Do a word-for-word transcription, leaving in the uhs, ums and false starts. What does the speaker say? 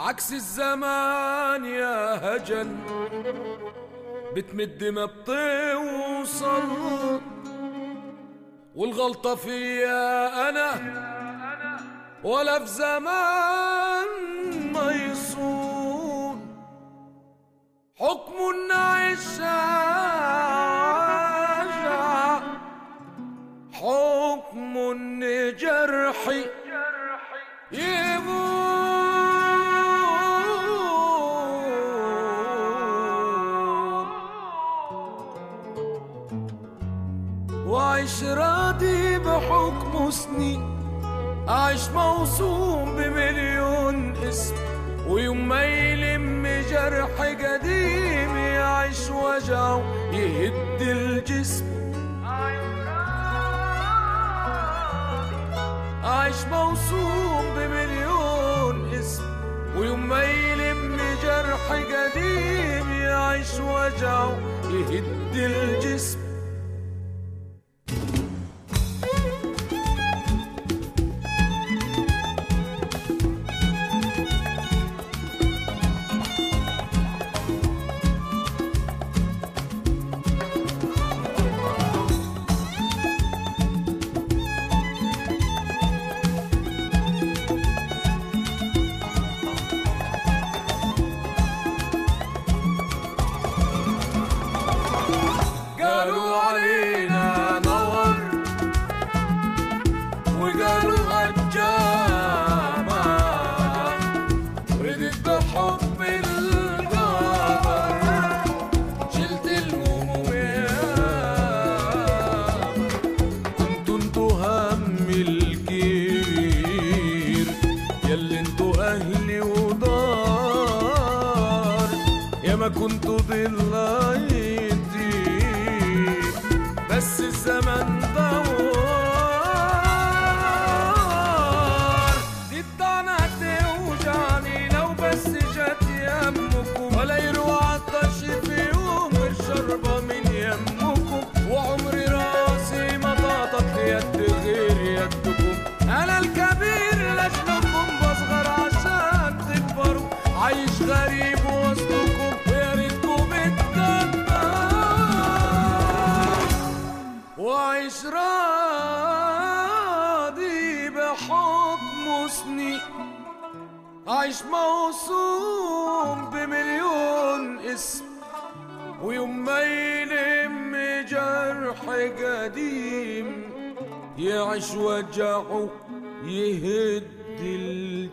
عكس الزمان يا هجن، بتمد ما بتوصل، والغلطة فيا أنا ولا في زمان ما يصون. حكم النعيش حكم ان جرحي وعيش راضي بحكم سنين، أعيش موصوم بمليون اسم، ويوم ما يلم جرح قديم يعيش وجعه يهد الجسم. أعيش موصوم بمليون اسم، ويوم ما يلم جرح قديم يعيش وجعه يهد الجسم. قالوا علينا نور وقالوا هجامة، ردت بحكم القمر شلت الهموم ياما. كنتوا انتوا هم الكبير ياللي انتوا اهلي ودار، ياما كنتوا ضلايتي بس الزمن دوار. دي الطعنة توجعني لو بس جت يمكم، ولا يروى عطش في يوم الشربة من يمكم، وعمري راسي ما طاطت يد غير يدكم. أنا الكبير لأجلكم بصغر عشان تكبروا، عايش غريب وسطكم ويا ريتكم وعيش راضي بحكم سنين، عايش موصوم بمليون اسم، ويوم ما يلم جرح قديم يعيش وجعه يهد